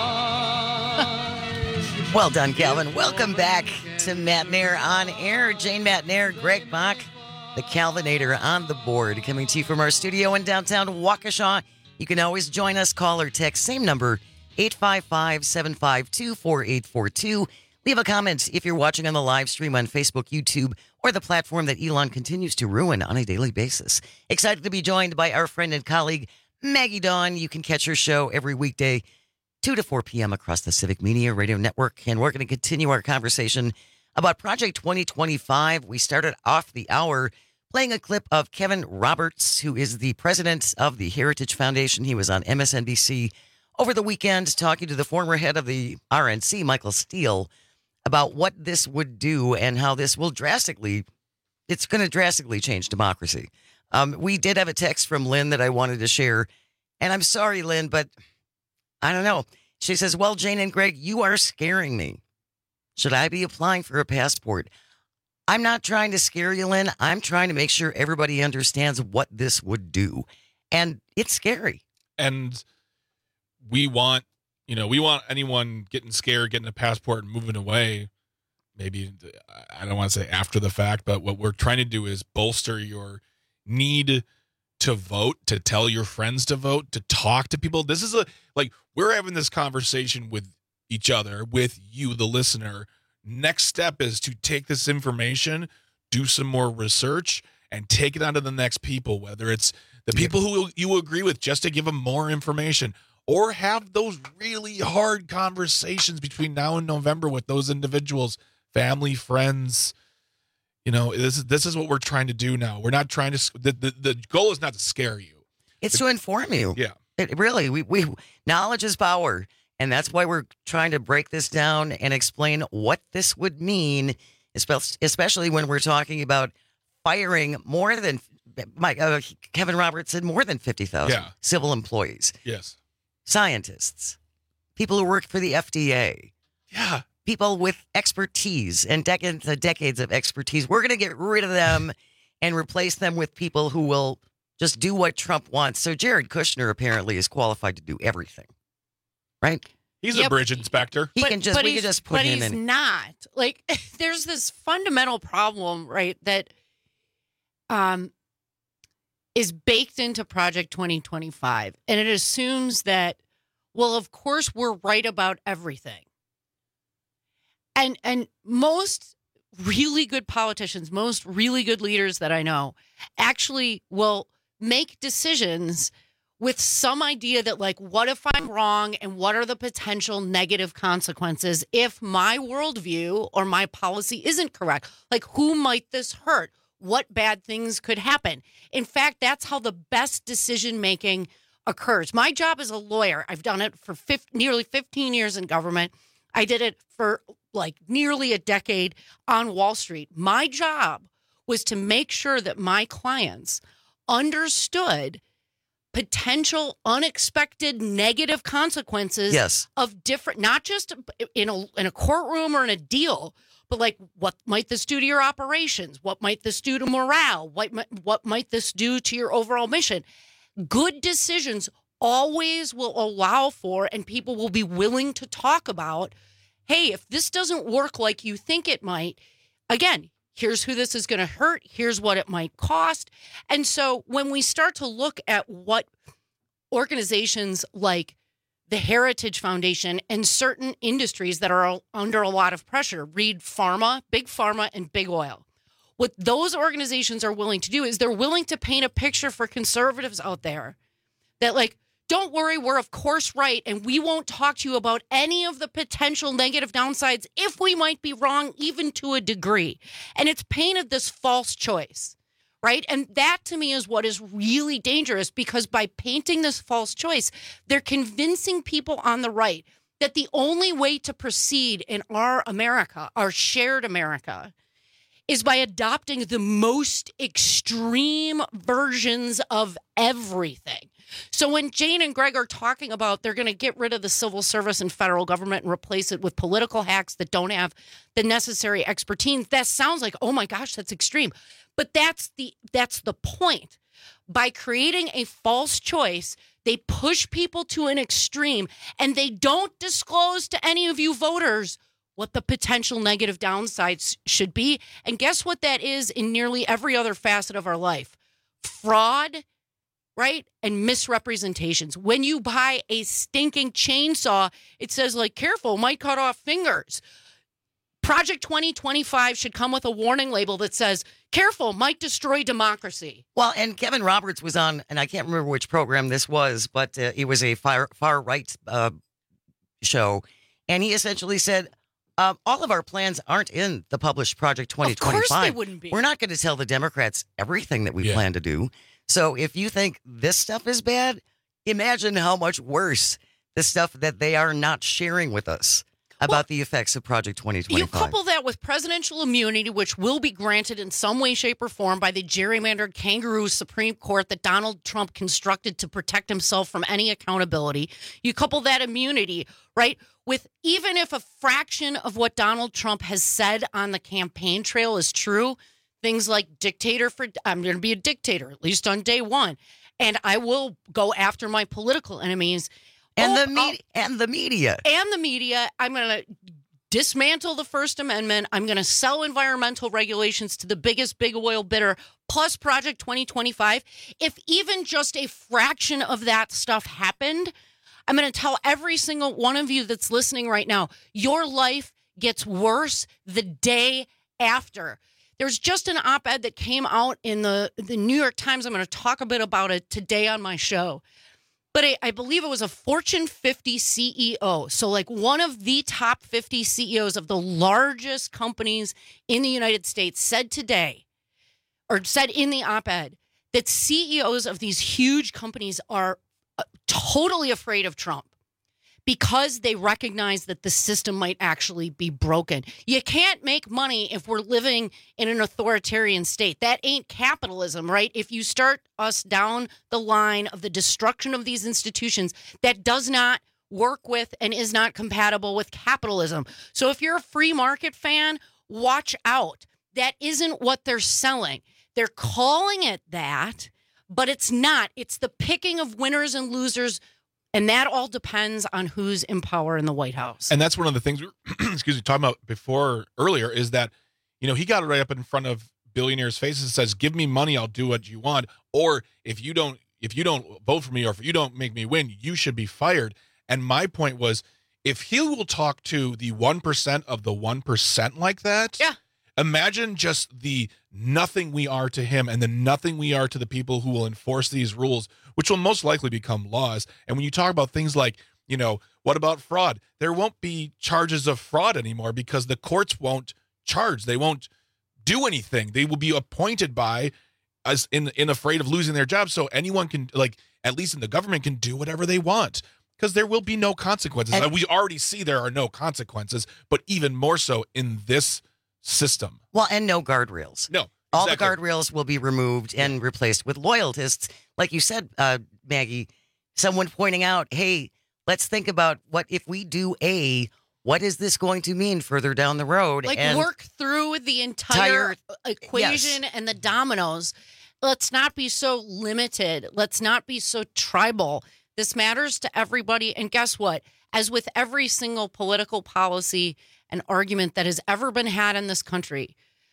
alive. Well done, Calvin. Welcome back to Matnair on Air. Jane Matnair, Greg Bach, the Calvinator on the board, coming to you from our studio in downtown Waukesha. You can always join us, call or text, same number, 855-752-4842. Leave a comment if you're watching on the live stream on Facebook, YouTube, or the platform that Elon continues to ruin on a daily basis. Excited to be joined by our friend and colleague, Maggie Dawn. You can catch her show every weekday, 2 to 4 p.m. across the Civic Media Radio Network. And we're going to continue our conversation about Project 2025. We started off the hour playing a clip of Kevin Roberts, who is the president of the Heritage Foundation. He was on MSNBC over the weekend talking to the former head of the RNC, Michael Steele, about what this would do and how this will drastically change democracy. We did have a text from Lynn that I wanted to share. And I'm sorry, Lynn, but I don't know. She says, well, Jane and Greg, you are scaring me. Should I be applying for a passport? I'm not trying to scare you, Lynn. I'm trying to make sure everybody understands what this would do. And it's scary. And we want anyone getting scared, getting a passport and moving away. Maybe, I don't want to say after the fact, but what we're trying to do is bolster your need to vote, to tell your friends to vote, to talk to people. This is we're having this conversation with each other, with you, the listener. Next step is to take this information, do some more research, and take it on to the next people, whether it's the people who you agree with, just to give them more information, or have those really hard conversations between now and November with those individuals, family, friends. This is what we're trying to do now. We're not trying to, the goal is not to scare you. It's to inform you. Yeah. It really, we knowledge is power. And that's why we're trying to break this down and explain what this would mean, especially when we're talking about firing more than, Kevin Roberts said, more than 50,000 civil employees. Yes. Scientists, people who work for the FDA. Yeah. People with expertise and decades of expertise. We're going to get rid of them and replace them with people who will just do what Trump wants. So Jared Kushner apparently is qualified to do everything. Right? He's a bridge inspector. We can just put him in. But he's not. There's this fundamental problem, right, that is baked into Project 2025. And it assumes that, well, of course, we're right about everything. And most really good politicians, most really good leaders that I know actually will make decisions with some idea that, what if I'm wrong and what are the potential negative consequences if my worldview or my policy isn't correct? Who might this hurt? What bad things could happen? In fact, that's how the best decision-making occurs. My job as a lawyer, I've done it for nearly 15 years in government. I did it for nearly a decade on Wall Street. My job was to make sure that my clients understood potential unexpected negative consequences of different, not just in a courtroom or in a deal, but what might this do to your operations? What might this do to morale? What might this do to your overall mission? Good decisions always will allow for, and people will be willing to talk about, hey, if this doesn't work like you think it might, again, here's who this is going to hurt. Here's what it might cost. And so when we start to look at what organizations like the Heritage Foundation and certain industries that are under a lot of pressure, read pharma, and big oil. What those organizations are willing to do is they're willing to paint a picture for conservatives out there that don't worry, we're of course right, and we won't talk to you about any of the potential negative downsides if we might be wrong, even to a degree. And it's painted this false choice, right? And that, to me, is what is really dangerous, because by painting this false choice, they're convincing people on the right that the only way to proceed in our America, our shared America, is by adopting the most extreme versions of everything. So when Jane and Greg are talking about they're going to get rid of the civil service and federal government and replace it with political hacks that don't have the necessary expertise, that sounds like, oh my gosh, that's extreme. But that's the point. By creating a false choice, they push people to an extreme, and they don't disclose to any of you voters what the potential negative downsides should be. And guess what that is in nearly every other facet of our life? Fraud, right? And misrepresentations. When you buy a stinking chainsaw, it says, like, careful, might cut off fingers. Project 2025 should come with a warning label that says, careful, might destroy democracy. Well, and Kevin Roberts was on, and I can't remember which program this was, but it was a far-right show. And he essentially said, all of our plans aren't in the published Project 2025. Of course they wouldn't be. We're not going to tell the Democrats everything that we plan to do. So if you think this stuff is bad, imagine how much worse the stuff that they are not sharing with us about the effects of Project 2025. You couple that with presidential immunity, which will be granted in some way, shape, or form by the gerrymandered kangaroo Supreme Court that Donald Trump constructed to protect himself from any accountability. You couple that immunity, right, with even if a fraction of what Donald Trump has said on the campaign trail is true, things like I'm going to be a dictator, at least on day one, and I will go after my political enemies. And the media. I'm going to dismantle the First Amendment. I'm going to sell environmental regulations to the biggest big oil bidder, plus Project 2025. If even just a fraction of that stuff happened, I'm going to tell every single one of you that's listening right now, your life gets worse the day after. There's just an op-ed that came out in the New York Times. I'm going to talk a bit about it today on my show. But I believe it was a Fortune 50 CEO. So like one of the top 50 CEOs of the largest companies in the United States said today, or said in the op-ed, that CEOs of these huge companies are totally afraid of Trump because they recognize that the system might actually be broken. You can't make money if we're living in an authoritarian state. That ain't capitalism, right? If you start us down the line of the destruction of these institutions, that does not work with and is not compatible with capitalism. So if you're a free market fan, watch out. That isn't what they're selling. They're calling it that, but it's not. It's the picking of winners and losers. And that all depends on who's in power in the White House. And that's one of the things we were, talking about earlier is that, he got it right up in front of billionaires' faces and says, give me money, I'll do what you want. Or if you don't vote for me, or if you don't make me win, you should be fired. And my point was, if he will talk to the 1% of the 1% like that, imagine just the nothing we are to him and the nothing we are to the people who will enforce these rules, which will most likely become laws. And when you talk about things like, what about fraud? There won't be charges of fraud anymore because the courts won't charge. They won't do anything. They will be appointed by us in afraid of losing their jobs. So anyone can, at least in the government, can do whatever they want because there will be no consequences. And we already see there are no consequences, but even more so in this system. Well, and no guardrails. No. All the guardrails will be removed and replaced with loyalists. Like you said, Maggie, someone pointing out, hey, let's think about what if we do what is this going to mean further down the road? And work through the entire equation and the dominoes. Let's not be so limited. Let's not be so tribal. This matters to everybody. And guess what? As with every single political policy and argument that has ever been had in this country,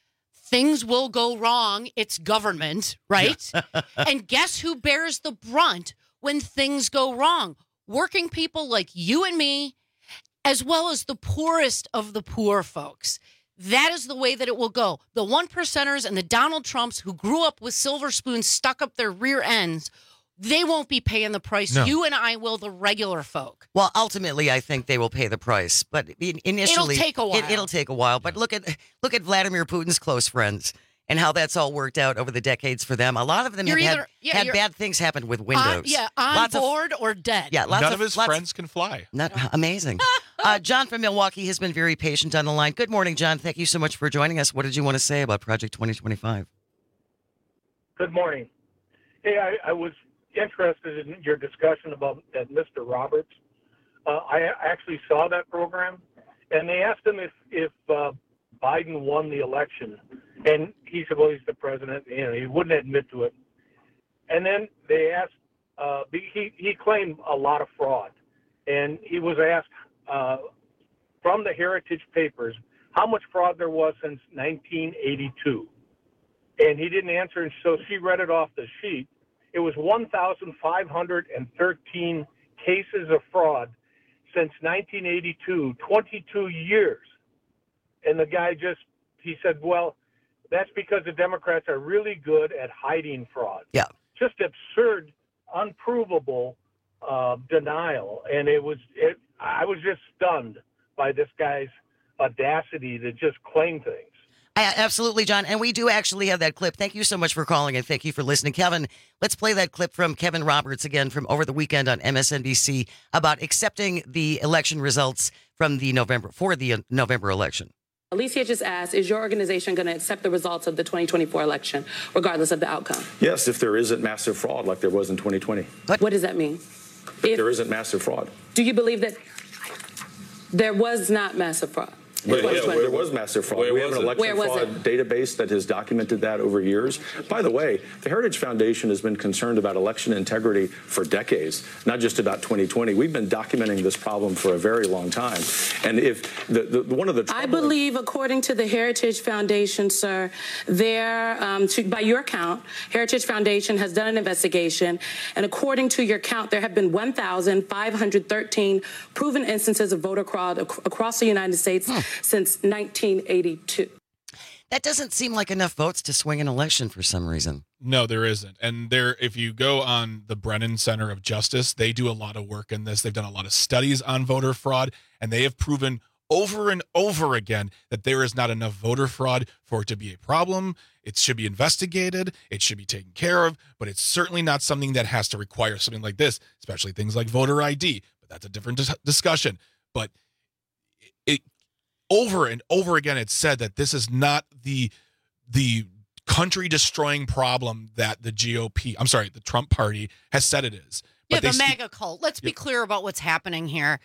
things will go wrong. It's government, right? Yeah. And guess who bears the brunt when things go wrong? Working people like you and me, as well as the poorest of the poor folks. That is the way that it will go. The 1%ers and the Donald Trumps who grew up with silver spoons stuck up their rear ends, they won't be paying the price. No. You and I will, the regular folk. Well, ultimately, I think they will pay the price. But initially, it'll take a while. It'll take a while. But look at Vladimir Putin's close friends. and how that's all worked out over the decades for them. A lot of them have had bad things happen with Windows. On board or dead. Yeah, none of his friends can fly. Amazing. John from Milwaukee has been very patient on the line. Good morning, John. Thank you so much for joining us. What did you want to say about Project 2025? Good morning. Hey, I was interested in your discussion about that Mr. Roberts. I actually saw that program, and they asked him if Biden won the election, and he said, well, he's the president. He wouldn't admit to it. And then they asked, he claimed a lot of fraud, and he was asked from the Heritage Papers how much fraud there was since 1982. And he didn't answer, and so she read it off the sheet. It was 1,513 cases of fraud since 1982, 22 years. And the guy he said, well, that's because the Democrats are really good at hiding fraud. Yeah. Just absurd, unprovable denial. And I was just stunned by this guy's audacity to just claim things. Absolutely, John. And we do actually have that clip. Thank you so much for calling and thank you for listening. Kevin, let's play that clip from Kevin Roberts again from over the weekend on MSNBC about accepting the election results from the November election. Alicia just asked, is your organization going to accept the results of the 2024 election, regardless of the outcome? Yes, if there isn't massive fraud like there was in 2020. What does that mean? If there isn't massive fraud. Do you believe that there was not massive fraud? There was massive fraud. We have an election fraud database that has documented that over years. By the way, the Heritage Foundation has been concerned about election integrity for decades, not just about 2020. We've been documenting this problem for a very long time. And if one of the I believe, according to the Heritage Foundation, sir, by your count, Heritage Foundation has done an investigation, and according to your count, there have been 1,513 proven instances of voter fraud across the United States since 1982. That doesn't seem like enough votes to swing an election for some reason. No, there isn't. And if you go on the Brennan Center of Justice, they do a lot of work in this. They've done a lot of studies on voter fraud, and they have proven over and over again that there is not enough voter fraud for it to be a problem. It should be investigated. It should be taken care of, but it's certainly not something that has to require something like this, especially things like voter ID. But that's a different discussion. But it over and over again, it's said that this is not the country-destroying problem that the Trump party has said it is. But the MAGA cult. Let's be clear about what's happening here.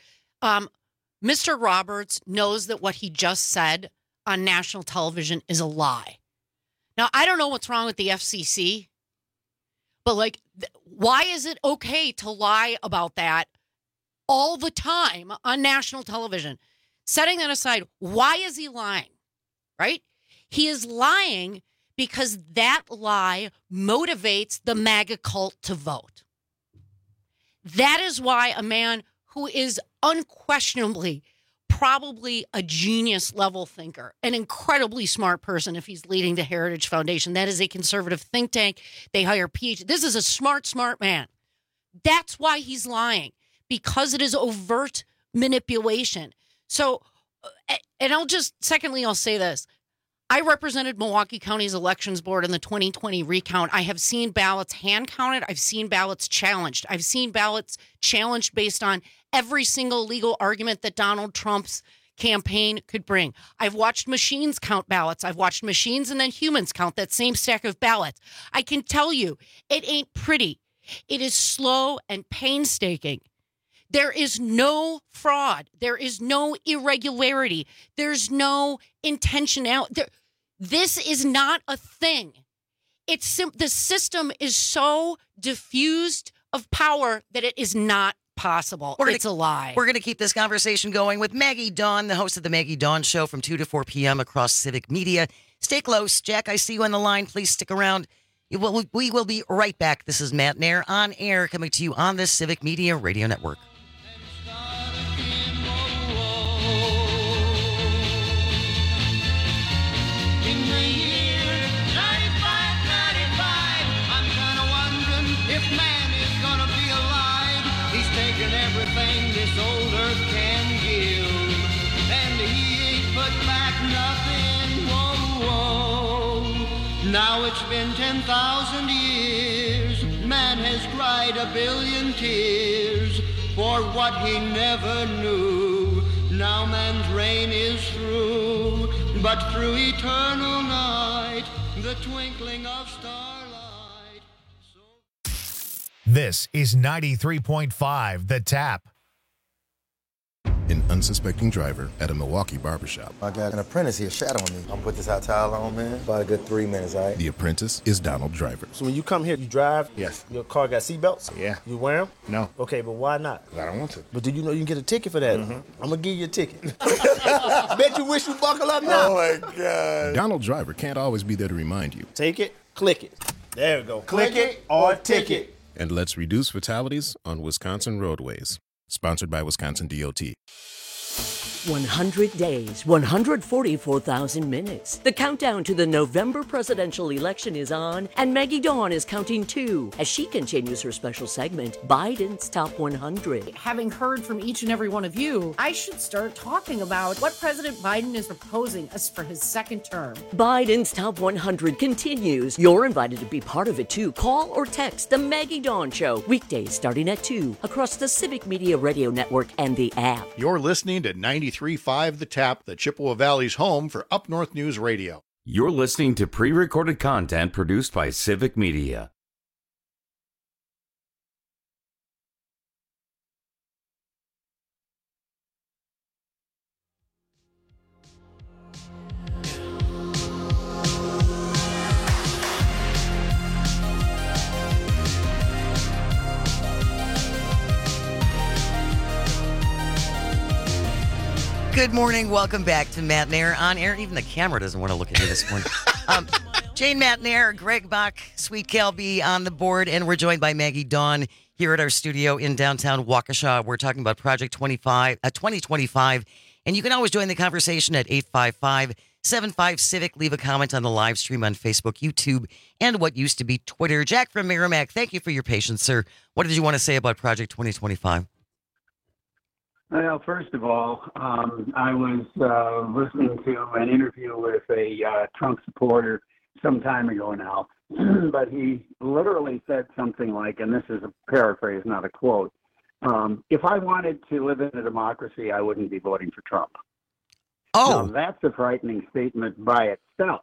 Mr. Roberts knows that what he just said on national television is a lie. Now, I don't know what's wrong with the FCC, but why is it okay to lie about that all the time on national television? Setting that aside, why is he lying, right? He is lying because that lie motivates the MAGA cult to vote. That is why a man who is unquestionably probably a genius level thinker, an incredibly smart person if he's leading the Heritage Foundation. That is a conservative think tank. They hire PhD. This is a smart man. That's why he's lying, because it is overt manipulation. So, and I'll say this. I represented Milwaukee County's elections board in the 2020 recount. I have seen ballots hand counted. I've seen ballots challenged. I've seen ballots challenged based on every single legal argument that Donald Trump's campaign could bring. I've watched machines count ballots. I've watched machines and then humans count that same stack of ballots. I can tell you, it ain't pretty. It is slow and painstaking. There is no fraud. There is no irregularity. There's no intentionality. This is not a thing. The system is so diffused of power that it is not possible. It's a lie. We're going to keep this conversation going with Maggie Dawn, the host of the Maggie Dawn Show from 2 to 4 p.m. across Civic Media. Stay close. Jack, I see you on the line. Please stick around. We will be right back. This is Matt Nair on air, coming to you on the Civic Media Radio Network. Everything this old earth can give, and he ain't put back nothing. Whoa, whoa. Now it's been 10,000 years. Man has cried a billion tears for what he never knew. Now man's reign is through, but through eternal night, the twinkling of starlight. This is 93.5 The Tap. An unsuspecting driver at a Milwaukee barbershop. I got an apprentice here shadowing me. I'm gonna put this hot towel on, man. About a good 3 minutes, all right? The apprentice is Donald Driver. So when you come here, you drive? Yes. Your car got seatbelts? Yeah. You wear them? No. Okay, but why not? I don't want to. But do you know you can get a ticket for that? I'm gonna give you a ticket. Bet you wish you buckle up now. Oh my God. Donald Driver can't always be there to remind you. Take it, click it. There we go. Click it or ticket. And let's reduce fatalities on Wisconsin roadways. Sponsored by Wisconsin DOT. 100 days, 144,000 minutes. The countdown to the November presidential election is on, and Maggie Dawn is counting too as she continues her special segment, Biden's Top 100. Having heard from each and every one of you, I should start talking about what President Biden is proposing us for his second term. Biden's Top 100 continues. You're invited to be part of it too. Call or text The Maggie Dawn Show, weekdays starting at 2 across the Civic Media Radio Network and the app. You're listening to 93.5 The Tap, the Chippewa Valley's home for Up North News Radio. You're listening to pre-recorded content produced by Civic Media. Good morning. Welcome back to Matt Nair on air. Even the camera doesn't want to look at me this morning. Jane Matt Nair, Greg Bach, Sweet Kelby on the board, and we're joined by Maggie Dawn here at our studio in downtown Waukesha. We're talking about Project 2025, and you can always join the conversation at 855-75-CIVIC. Leave a comment on the live stream on Facebook, YouTube, and what used to be Twitter. Jack from Merrimack, thank you for your patience, sir. What did you want to say about Project 2025? Well, first of all, I was listening to an interview with a Trump supporter some time ago now, but he literally said something like, and this is a paraphrase, not a quote, if I wanted to live in a democracy, I wouldn't be voting for Trump. Oh. Now, that's a frightening statement by itself.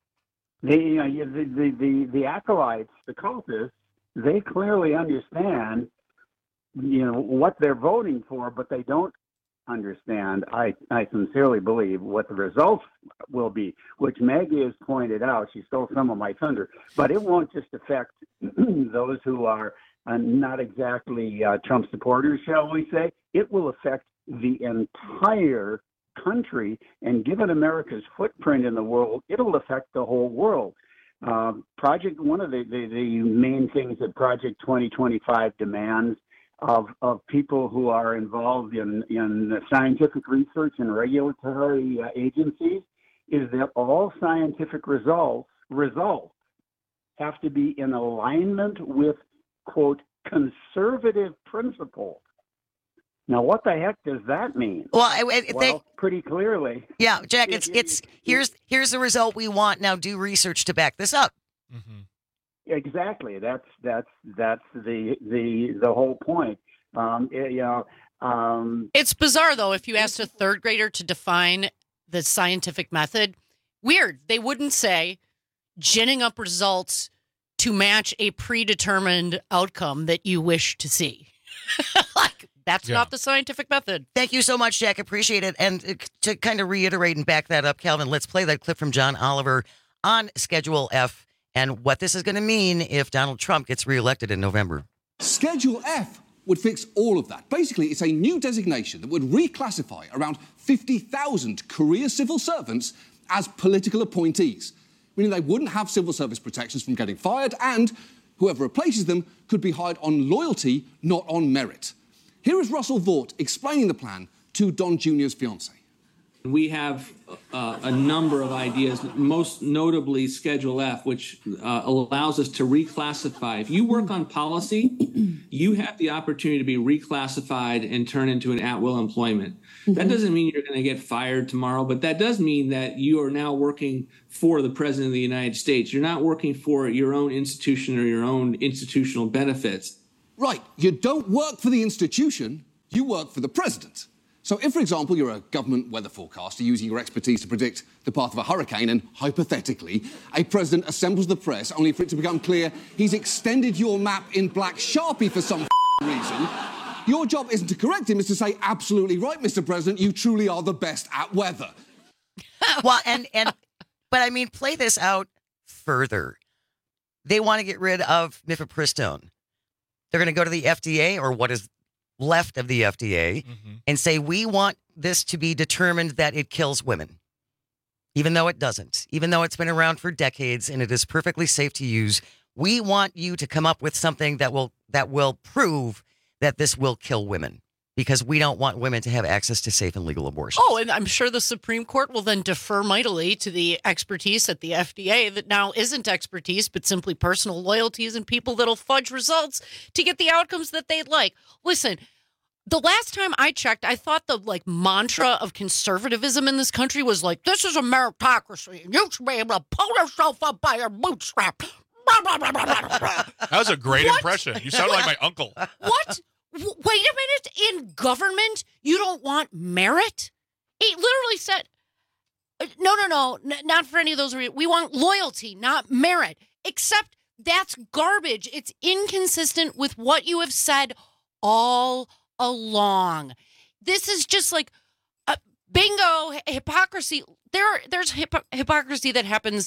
The acolytes, the cultists, they clearly understand what they're voting for, but they don't understand, I sincerely believe, what the results will be, which Maggie has pointed out. She stole some of my thunder, but it won't just affect those who are not exactly Trump supporters, shall we say. It will affect the entire country, and given America's footprint in the world, it'll affect the whole world. One of the main things that Project 2025 demands of people who are involved in scientific research and regulatory agencies is that all scientific results have to be in alignment with, quote, conservative principles. Now, what the heck does that mean? Well, pretty clearly. Yeah, Jack, here's the result we want. Now do research to back this up. Mm-hmm. Exactly. That's the whole point. It's bizarre, though, if you asked a third grader to define the scientific method. Weird. They wouldn't say ginning up results to match a predetermined outcome that you wish to see. That's not the scientific method. Thank you so much, Jack. Appreciate it. And to kind of reiterate and back that up, Calvin, let's play that clip from John Oliver on Schedule F and what this is going to mean if Donald Trump gets reelected in November. Schedule F would fix all of that. Basically, it's a new designation that would reclassify around 50,000 career civil servants as political appointees, meaning they wouldn't have civil service protections from getting fired, and whoever replaces them could be hired on loyalty, not on merit. Here is Russell Vought explaining the plan to Don Jr.'s fiancée. We have a number of ideas, most notably Schedule F, which allows us to reclassify. If you work on policy, you have the opportunity to be reclassified and turn into an at-will employment. That doesn't mean you're going to get fired tomorrow, but that does mean that you are now working for the President of the United States. You're not working for your own institution or your own institutional benefits. Right. You don't work for the institution, you work for the president. So if, for example, you're a government weather forecaster using your expertise to predict the path of a hurricane and, hypothetically, a president assembles the press only for it to become clear he's extended your map in black Sharpie for some reason, your job isn't to correct him, it's to say, absolutely right, Mr. President, you truly are the best at weather. Well, but I mean, play this out further. They want to get rid of mifepristone. They're going to go to the FDA, or what is left of the FDA, and say, we want this to be determined that it kills women, even though it doesn't, even though it's been around for decades and it is perfectly safe to use. We want you to come up with something that will prove that this will kill women, because we don't want women to have access to safe and legal abortion. Oh, and I'm sure the Supreme Court will then defer mightily to the expertise at the FDA that now isn't expertise, but simply personal loyalties and people that'll fudge results to get the outcomes that they'd like. Listen, the last time I checked, I thought the mantra of conservatism in this country was this is a meritocracy, and you should be able to pull yourself up by your bootstraps. That was a great impression. You sound like my uncle. What? Wait a minute. In government, you don't want merit? He literally said, no, not for any of those reasons. We want loyalty, not merit. Except that's garbage. It's inconsistent with what you have said all along. This is just bingo, hypocrisy. There's hypocrisy that happens,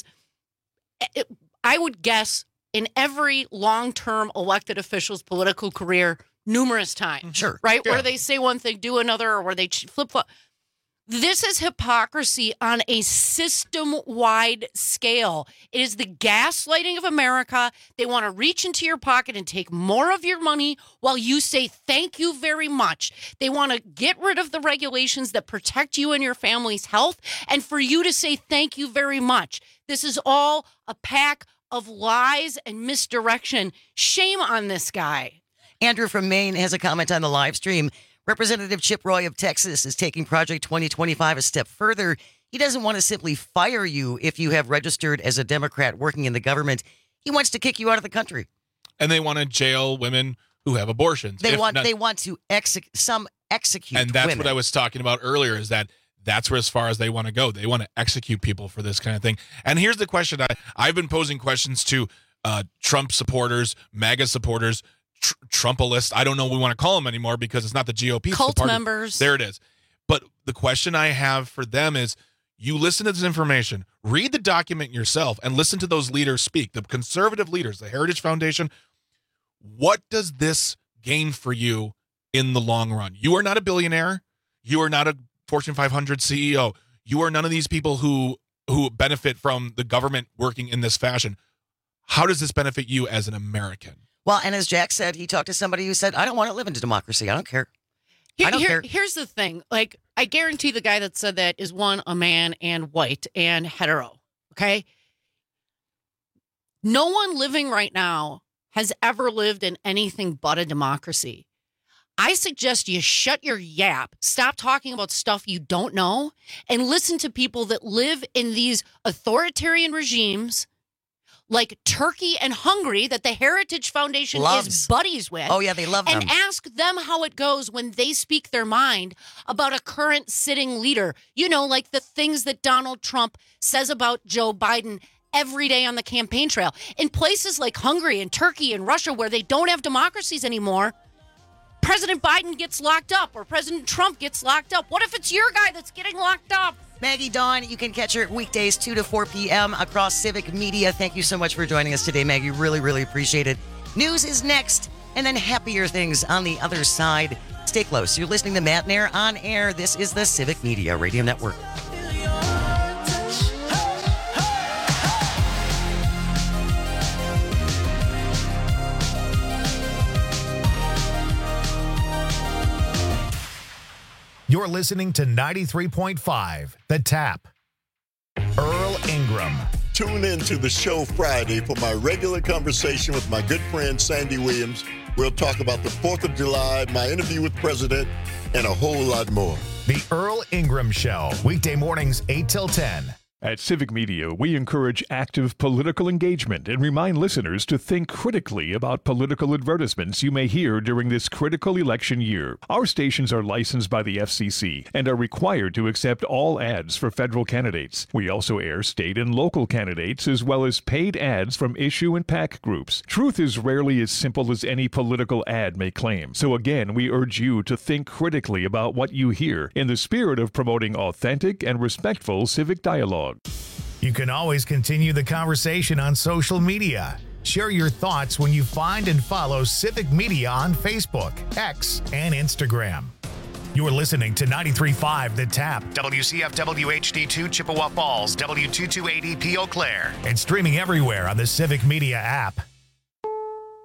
I would guess, in every long-term elected official's political career numerous times. Sure. Right? Yeah. Where they say one thing, do another, or where they flip-flop. This is hypocrisy on a system-wide scale. It is the gaslighting of America. They want to reach into your pocket and take more of your money while you say thank you very much. They want to get rid of the regulations that protect you and your family's health, and for you to say thank you very much. This is all a pack of lies and misdirection. Shame on this guy. Andrew from Maine has a comment on the live stream. Representative Chip Roy of Texas is taking Project 2025 a step further. He doesn't want to simply fire you if you have registered as a Democrat working in the government. He wants to kick you out of the country. And they want to jail women who have abortions. They want to execute And that's women. what I was talking about earlier, is that's where as far as they want to go. They want to execute people for this kind of thing. And here's the question. I've been posing questions to Trump supporters, MAGA supporters, Trumpalists. I don't know what we want to call them anymore because it's not the GOP. Cult members. There it is. But the question I have for them is, you listen to this information, read the document yourself, and listen to those leaders speak, the conservative leaders, the Heritage Foundation. What does this gain for you in the long run? You are not a billionaire. You are not a Fortune 500 CEO. You are none of these people who benefit from the government working in this fashion. How does this benefit you as an American? Well, and as Jack said, he talked to somebody who said, I don't want to live in democracy. I don't care. I don't care. Here's the thing. I guarantee the guy that said that is, one, a man and white and hetero. Okay? No one living right now has ever lived in anything but a democracy. I suggest you shut your yap, stop talking about stuff you don't know, and listen to people that live in these authoritarian regimes like Turkey and Hungary that the Heritage Foundation is buddies with. Oh, yeah, they love them. And ask them how it goes when they speak their mind about a current sitting leader. You know, like the things that Donald Trump says about Joe Biden every day on the campaign trail. In places like Hungary and Turkey and Russia where they don't have democracies anymore, President Biden gets locked up or President Trump gets locked up. What if it's your guy that's getting locked up? Maggie Dawn, you can catch her weekdays 2 to 4 p.m. across Civic Media. Thank you so much for joining us today, Maggie. Really, really appreciate it. News is next, and then happier things on the other side. Stay close. You're listening to Matt Nair on air. This is the Civic Media Radio Network. You're listening to 93.5 The Tap. Earl Ingram. Tune in to the show Friday for my regular conversation with my good friend Sandy Williams. We'll talk about the 4th of July, my interview with President, and a whole lot more. The Earl Ingram Show, weekday mornings 8 till 10. At Civic Media, we encourage active political engagement and remind listeners to think critically about political advertisements you may hear during this critical election year. Our stations are licensed by the FCC and are required to accept all ads for federal candidates. We also air state and local candidates as well as paid ads from issue and PAC groups. Truth is rarely as simple as any political ad may claim. So again, we urge you to think critically about what you hear in the spirit of promoting authentic and respectful civic dialogue. You can always continue the conversation on social media. Share your thoughts when you find and follow Civic Media on Facebook, X, and Instagram. You're listening to 93.5 The Tap, WCFW HD2 Chippewa Falls, W228EP Eau Claire, and streaming everywhere on the Civic Media app.